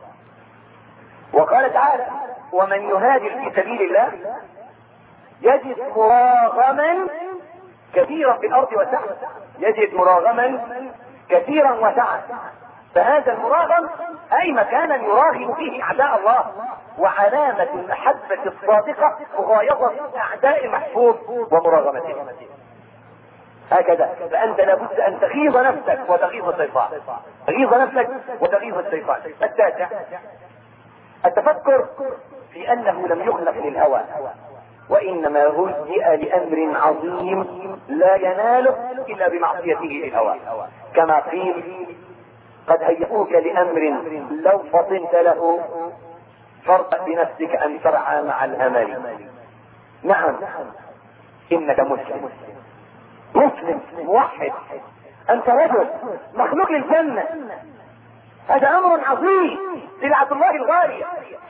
وقال تعالى ومن يهاجر في سبيل الله يجد مراغما كثيرا في الارض وسعة، يجد مراغما كثيرا وسعة. فهذا المراغم أي مكانا يراهن فيه أعداء الله. وعلامة المحبة الصادقة مغايظة أعداء المحبوب ومراغمته. هكذا فأنت لابد أن تغيظ نفسك وتغيظ الشيطان، تغيظ نفسك وتغيظ الشيطان. التاسع التفكر في أنه لم يخلق للهوى، وإنما هيئ لأمر عظيم لا يناله إلا بمعصيته للهوى. كما قيل قد هيئوك لأمر لو فطنت له فارق بنفسك أن ترعى مع الأمل. نعم إنك مسلم، مسلم موحد، أنت رجل مخلوق للجنة، هذا أمر عظيم، سلعة الله الغالية.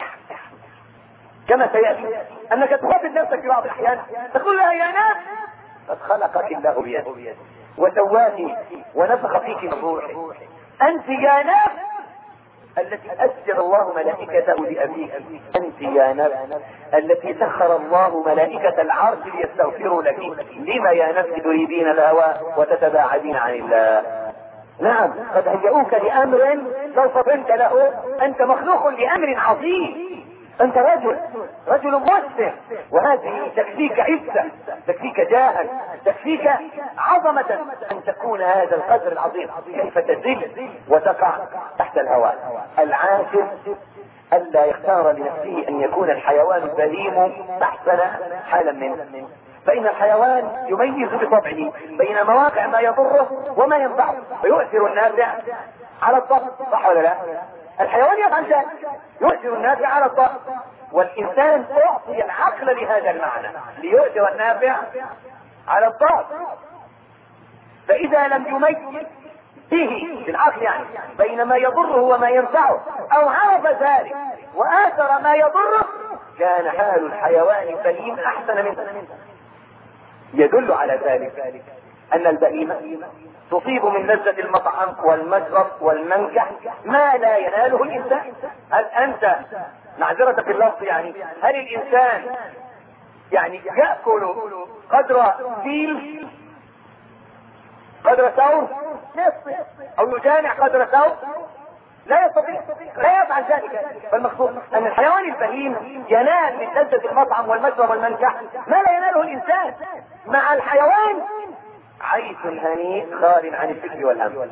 كما سيأتي أنك تخاطب نفسك في بعض الأحيان تقول لها يا نفس قد خلقك الله بيده وسواك ونفخ فيك من روحه، أنت يا نفس التي أسجد الله ملائكته لأبيك، أنت يا نفس التي سخر الله ملائكة العرش ليستغفروا لك، لما يا نفس تريدين الهوى وتتباعدين عن الله. نعم قد هيئوك لأمر لو فطنت له، أنت مخلوق لأمر عظيم، أنت رجل رجل مسلم، وهذه تكفيك عزة، تكفيك جاها، تكفيك عظمة أن تكون هذا القدر العظيم. كيف تزل وتقع تحت الهوى. العاشر ألا يختار لنفسه أن يكون الحيوان البهيم أحسن حالا منه، فإن الحيوان يميز بطبعه بين مواقع ما يضره وما ينفعه، ويؤثر النافع على الضر، صح ولا لا؟ الحيوان يفعل ذلك، يؤثر النافع على الضر، والإنسان أعطي العقل لهذا المعنى ليؤثر النافع على الضر. فإذا لم يميز به بالعقل يعني بين ما يضره وما ينفعه، أو عرف ذلك وآثر ما يضره، كان حال الحيوان البهيم أحسن منه. يدل على ذلك أن البهيمة تصيب من لذة المطعم والمشرب والمنكح ما لا يناله الإنسان. هل أنت معذرة في اللفظ يعني هل الإنسان يعني يأكل قدر فيل قدر ثور أو يجامع قدر ثور؟ لا يستطيع، لا يفعل ذلك. فالمقصود أن الحيوان البهيم ينال من لذة المطعم والمشرب والمنكح ما لا يناله الإنسان. مع الحيوان عيش هنيء خال عن الفكر والهم،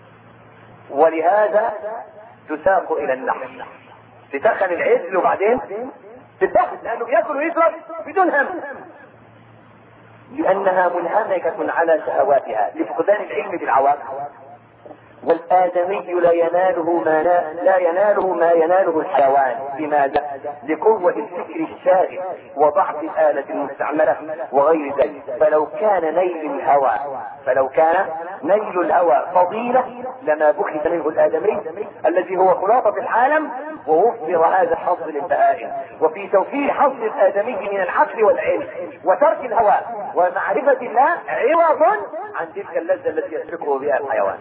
ولهذا تساق إلى النحل، تدخل العجل وبعدين تدخل لأنه بيأكل ويشرب بدون هم، لأنها منهمكة على شهواتها لفقدان العلم بالعواقب. والآدمي لا يناله ما لا يناله ما يناله الحيوان. لماذا؟ لقوة الفكر الشاغل وضعف الآلة المستعملة وغير ذلك. فلو كان نيل الهوى فلو كان نيل الهوى فضيلة لما بخل منه الآدمي الذي هو خلاصة العالم، ووفر هذا الحظ للبهائم. وفي توفير حظ الآدمي من العقل والعلم وترك الهوى ومعرفة الله عوض عن تلك اللذة التي يسلكه بها الحيوان.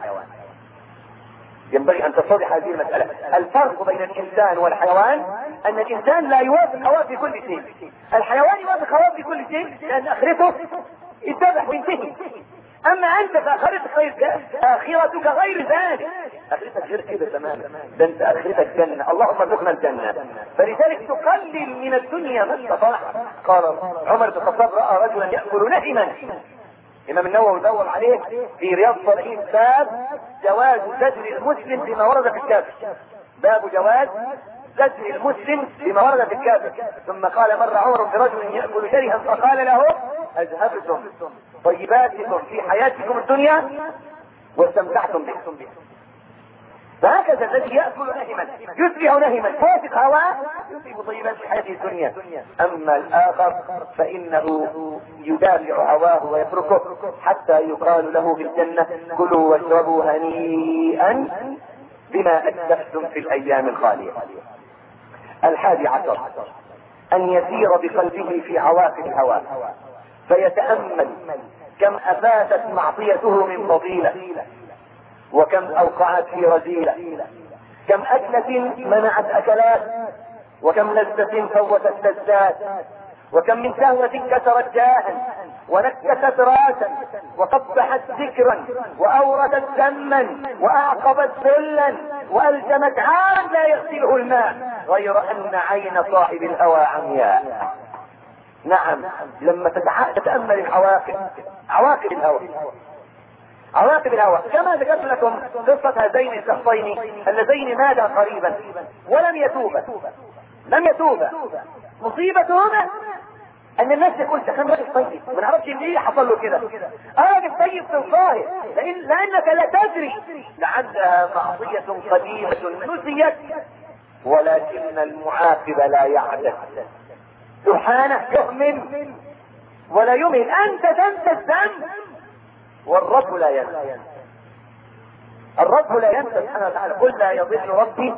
ينبغي ان تتضح هذه المسألة. الفرق بين الانسان والحيوان ان الانسان لا يوافق هواه في كل شيء، الحيوان يوافق هواه في كل شيء لان اخرته يتذبح وينتهي. اما انت فاخرتك غير اخرتك غير ذلك، اخرتك غير كده تماما، ده انت اخرتك جنة، اللهم ارزقنا الجنة. فلذلك تقلل من الدنيا ما استطاع. قال عمر بن الخطاب راى رجلا ياكل لحما، الإمام النووي دور عليه في رياض الصالحين باب جواز زجر المسلم بما ورد في الكافر، باب جواز زجر المسلم بما ورد في الكافر. ثم قال مر عمر برجل يأكل شرها فقال له أذهبتم طيباتكم في حياتكم الدنيا واستمتعتم به. فهكذا الذي يأكل نهما يشبه نهما فاتق هواه يصيب طيبات في حياته الدنيا. أما الآخر فإنه يدافع هواه ويتركه حتى يقال له في الجنة كلوا واشربوا هنيئا بما أسلفتم في الأيام الخالية. الحادي عشر أن يسير بقلبه في عواقب الهوى فيتأمل كم أفاتت معصيته من فضيلة، وكم أوقعت في رذيلة، كم أكلة منعت أكلات، وكم لذة فوتت لذات، وكم من شهوة كسرت جاها، ونكست راسا وقبحت ذكرا واوردت دما واعقبت ذلا والجمت عارا لا يغسله الماء، غير ان عين صاحب الهوى عمياء. نعم، لما تتأمل العواقب، عواقب الهوى، عواقب الهوى، كما ذكرت لكم قصة هذين الشخصين اللذين ماتا قريبا ولم يتوبا، لم يتوبا. مصيبتهما ان الناس يقول ده كان راجل طيب، ما نعرفش ليه حصل له كده. راجل طيب في الظاهر، لأن لانك لا تدري لعلها معصية قديمة نسيت، ولكن المعاقب لا يعدل سبحانه، يؤمن ولا يمهل. انت تنسى الذنب والرب لا ينسى، الرب لا ينسى سبحانه وتعالى. قل لا يضل ربي،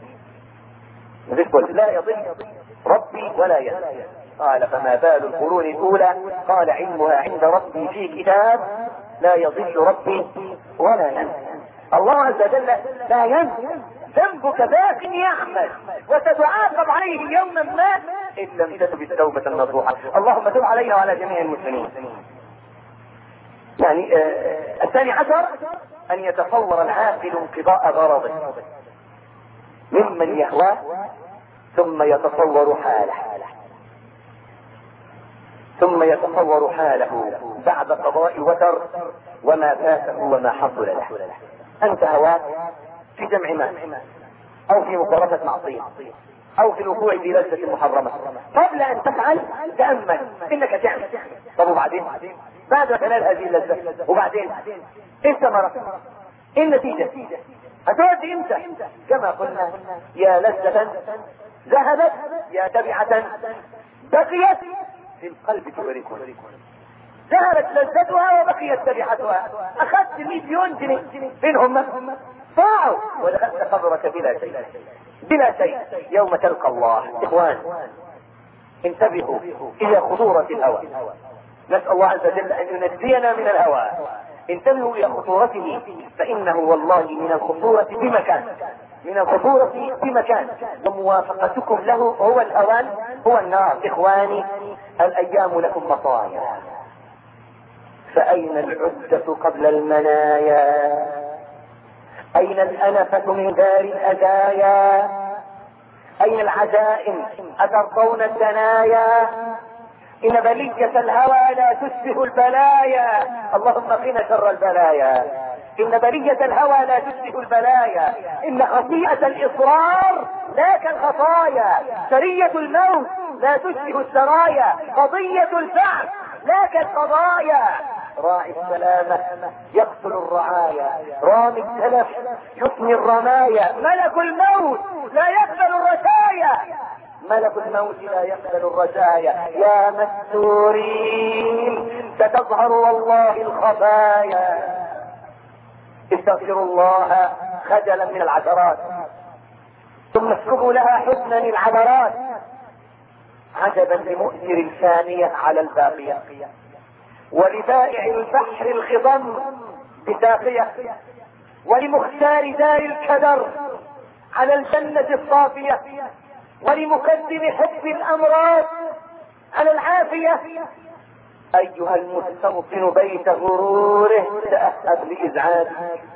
لا يضل ربي ولا ينسى. قال فما بال القرون الاولى؟ قال علمها عند ربي في كتاب لا يضل ربي ولا ينسى. الله عز وجل لا ينسى، ذنبك باق يعمل وستعاقب عليه يوما ما ان لم تتب التوبة النصوحة. اللهم تب علينا وعلى جميع المسلمين. يعني آه الثاني عشر ان يتصور العاقل انقضاء غرضه ممن يهواه ثم يتصور حاله، ثم يتصور حاله بعد قضاء وتر وما فاته وما حصل له. انت هواك في جمع مال او في مقارفة معصية او في الوقوع في لذة محرمة، قبل ان تفعل تأمل انك تعمل. طب وبعدين بعد خلال هذه اللذة وبعدين ايه الثمرة؟ ايه النتيجة؟ هتودي امتى؟ كما قلنا يا لذة ذهبت يا تبعة بقيت في القلب توركها. ذهبت لذتها وبقيت تبعتها. اخذت مليون جنيه منهم ضاعوا ودخلت قبرك بلا شيء، بلا شيء. يوم تلقى الله. اخوان انتبهوا الى خطورة الهوى، نسأل الله عز وجل ان ينجينا من الهوى. انتبهوا الى خطورته، فانه والله من الخطورة بمكان، من الخطورة بمكان، وموافقتكم له هو الهوان هو النار. اخواني الايام لكم مطايا، فاين العدة قبل المنايا؟ اين الانفة من دار الازايا؟ اين العزائم اترضون الدنايا؟ ان بلية الهوى لا تشبه البلايا. اللهم قنا شر البلايا. ان بلية الهوى لا تشبه البلايا. ان خطيئة الاصرار لا كالخطايا. سرية الموت لا تشبه السرايا. قضية البعث لا كالقضايا. راعي السلامة يقتل الرعايا، رامي التلف يثني الرمايا. ملك الموت لا يقبل الرزايا، ملك الموت لا يقبل الرزايا. يا مستورين ستظهر والله الخفايا. استغفروا الله خجلا من العثرات، ثم اسكبوا لها حسنا العبرات. عجبا لمؤثر الفانية على الباقية، ولبائع البحر الخضم بساقية، ولمختار دار الكدر على الجنة الصافية، ولمكذب حب الامراض على العافية. ايها المستوطن بيت غروره تأهب لازعاجه،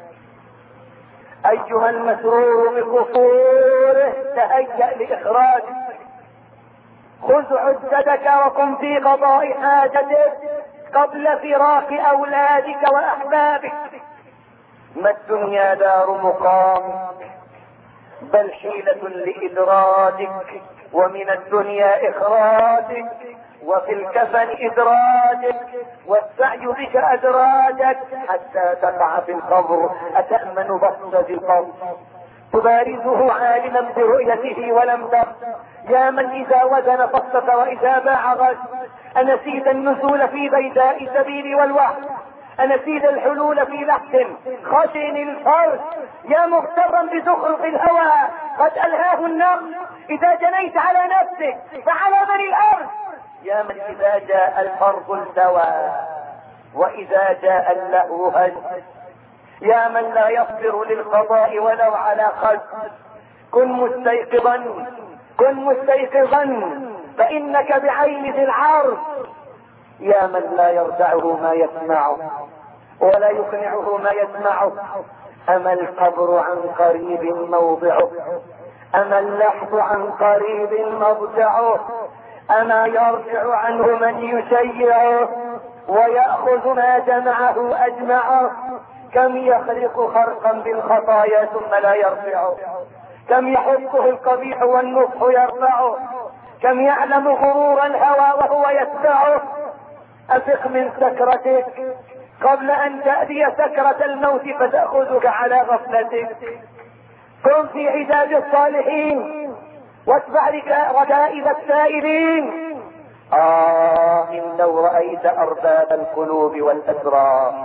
ايها المسرور بقصوره تهيأ لاخراجه. خذ عدتك وقم في قضاء حاجتك قبل فراق اولادك واحبابك. ما الدنيا دار مقامك بل حيلة لإدراجك، ومن الدنيا إخراجك، وفي الكفن إدراجك، والسعي بك أدراجك حتى تقع في القبر. أتأمن بطش القبر تبارزه عالما برؤيته ولم تر. يا من إذا وزن فصك وإذا باع غش. أنسيت النزول في بيداء سبيل والوحش، أنسيت الحلول في لحد خشن الفرش. يا مغترا بزخرف الهوى قد ألهاه النقص. إذا جنيت على نفسك فعلى من الأرض. يا من إذا جاء الفرض التوى وإذا جاء اللهو هج. يا من لا يصبر للقضاء ولو على خز. كن مستيقظا، كن مستيقظا، فإنك بعين ذي العرض يا من لا يردعه ما يسمعه ولا يقنعه ما يسمعه. أما القبر عن قريب موضعه، أما اللحظ عن قريب مضجعه، أما يرجع عنه من يشيعه ويأخذ ما جمعه أجمعه. كم يخلق خرقا بالخطايا ثم لا يرفعه، كم يحبه القبيح والنصح يرفعه، كم يعلم غرور الهوى وهو يتبعه. أفق من سكرتك قبل أن تأتي سكرة الموت فتأخذك على غفلتك. كن في عداد الصالحين واتبع ركائز السائلين. آه إن لو رأيت أرباب القلوب والأسرار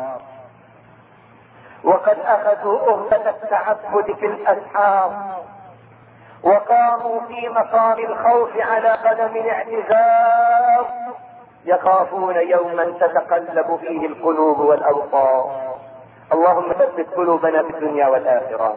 وقد أخذوا أهلة التعبد في الأسحار وقاموا في مقام الخوف على قدم الاعتذار، يخافون يوما تتقلب فيه القلوب والأبصار. اللهم ثبت قلوبنا في الدنيا والآخرة.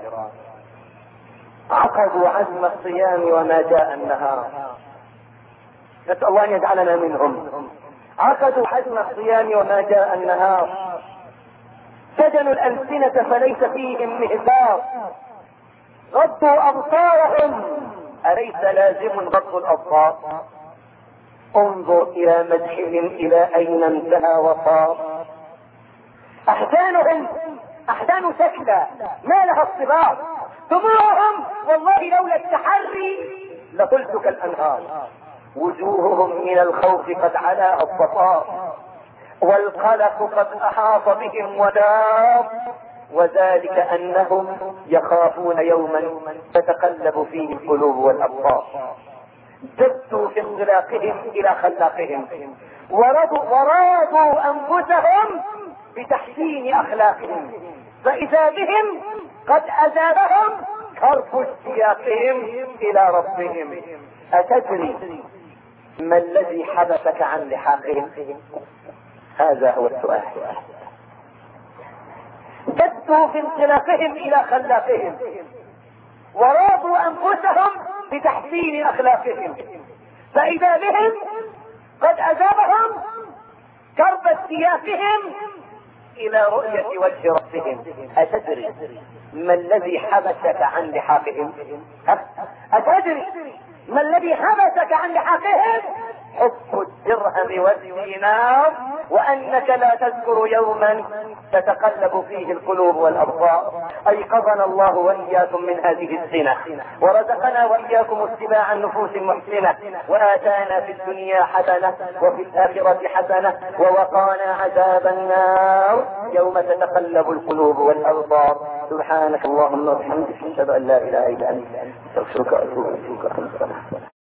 عقدوا عزم الصيام وما جاء النهار، نسأل الله أن يجعلنا منهم. عقدوا عزم الصيام وما جاء النهار، سجنوا الألسنة فليس فيهم مهزار، غضوا أبصارهم أليس لازم غض الأبصار. انظر إلى مدحهم إلى أين انتهى وصار. أحزانهم أحزان سكتة ما لها الصبار، دموعهم والله لولا التحري لقلت كالأنهار. وجوههم من الخوف قد علا الصفاء والقلق قد أحاط بهم ودار، وذلك أنهم يخافون يوما تتقلب فيه القلوب والأبصار. جدوا في انطلاقهم إلى خلاقهم ورضوا, ورادوا أنفسهم بتحسين أخلاقهم، فإذا بهم قد أذابهم كرب اشتياقهم إلى ربهم. أتدري ما الذي حبسك عن لحاقهم؟ هذا هو السؤال. جدوا في انطلاقهم إلى خلاقهم ورادوا أنفسهم بتحسين أخلاقهم، فإذا بهم قد أذابهم كرب اشتياقهم إلى رؤية وجه ربهم. أتدري ما الذي حبسك عن لحاقهم؟ أتدري ما الذي حبسك عن لحاقهم؟ حب الدرهم والدينار، وأنك لا تذكر يوما تتقلب فيه القلوب والأبصار. أيقظنا الله وإياكم من هذه الزنا، ورزقنا وإياكم اتباع النفوس المحسنة، وآتانا في الدنيا حسنة وفي الآخرة حسنة، ووقانا عذاب النار يوم تتقلب القلوب والأبصار. سبحانك اللهم وبحمدك، أشهد أن لا إله إلا أنت، أستغفرك وأتوب إليك.